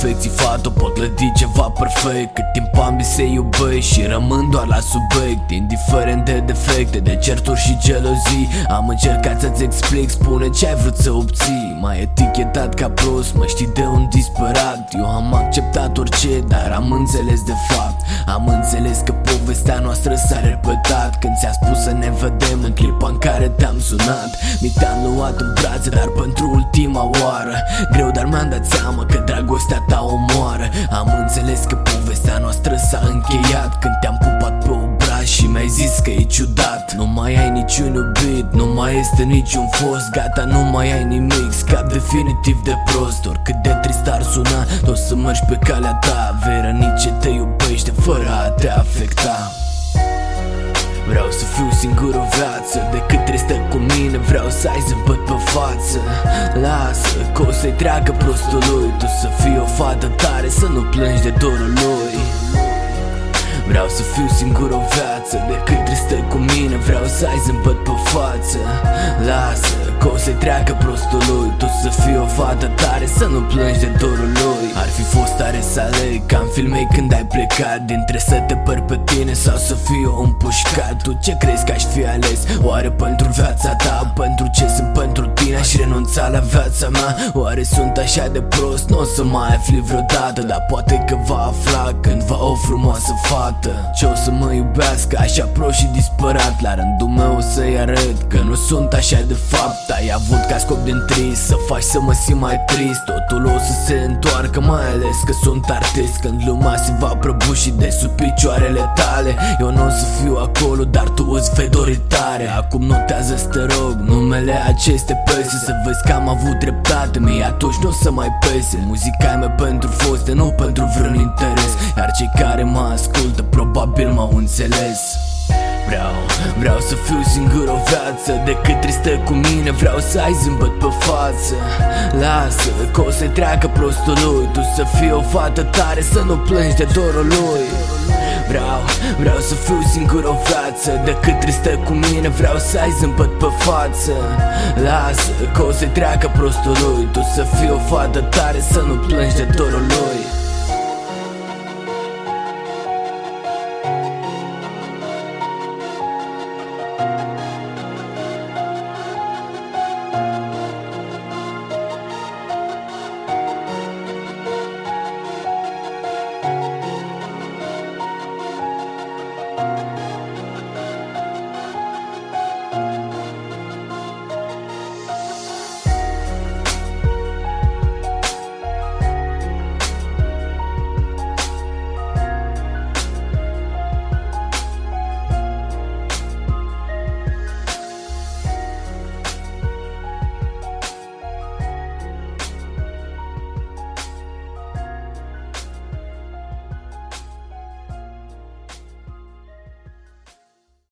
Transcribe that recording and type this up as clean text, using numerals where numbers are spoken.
imperfecții, fată, pot clădi ceva perfect. Cât timp ambii se iubesc și rămân doar la subiect, indiferent de defecte, de certuri și gelozii. Am încercat să-ți explic, spune ce ai vrut să obții. M-ai etichetat ca prost, mă știi de un disperat. Eu am acceptat orice, dar am înțeles de fapt. Am înțeles că povestea noastră s-a repetat când ți-a spus să ne vedem în clipa în care te-am sunat. Mi te-am luat în brațe, dar pentru ultima oară. Greu, dar mi-am dat seama că dragostea ta omoară. Am înțeles că povestea noastră s-a încheiat când te-am pupat pe obraz și mi-ai zis că e ciudat. Nu mai ai niciun iubit, nu mai este niciun fost. Gata, nu mai ai nimic, scap definitiv de prost. Oricât de trist ar suna, tot să mergi pe calea ta. Vei răni ce te iubește fără a te afecta. Vreau să fiu singur o viață, de cât tristă cu mine. Vreau să ai zâmbăt pe față. Lasă că o să-i treacă prostului. Tu să fii o fată tare, să nu plângi de dorul lui. Vreau să fiu singur o viață, de cât tristă cu mine. Vreau să ai zâmbăt pe față. Lasă că o să-i treacă prostului. Tu să fii o fată tare, să nu plângi de dorul lui. Ar fi fost tare să aleg ca în filme când ai plecat, dintre să te păr pe tine sau să fiu împușcat. Tu ce crezi că aș fi ales? Oare pentru viața ta? Pentru ce sunt pentru tine? Aș renunța la viața mea? Oare sunt așa de prost? Nu o să mai afli vreodată, dar poate că va afla cândva o frumoasă fată ce o să mă iubească așa prost și disperat. La rândul meu o să-i arăt că nu sunt așa de fapt. Ai avut ca scop din trist să faci să mă simt mai trist. Totul o să se întoarcă, mai ales că sunt artist. Când lumea se va prăbuși de sub picioarele tale, eu nu o să fiu acolo, dar tu îți vei dori tare. Acum notează-ți, te rog, numele aceste piese, să vezi că am avut dreptate. Mie atunci nu o să mai pese. Muzica e mea pentru foste, nu pentru vreun interes. Iar cei care mă ascultă probabil m-au înțeles. Vreau să fiu singur o viață, de cât tristă cu mine. Vreau să ai zâmbăt pe față. Lasă că o să-i treacă prostului. Tu să fii o fată tare, să nu plângi de dorul lui. Vreau să fiu singur o viață, de cât tristă cu mine. Vreau să ai zâmbăt pe față. Lasă că o să-i treacă prostului. Tu să fii o fată tare, să nu plângi de dorul lui.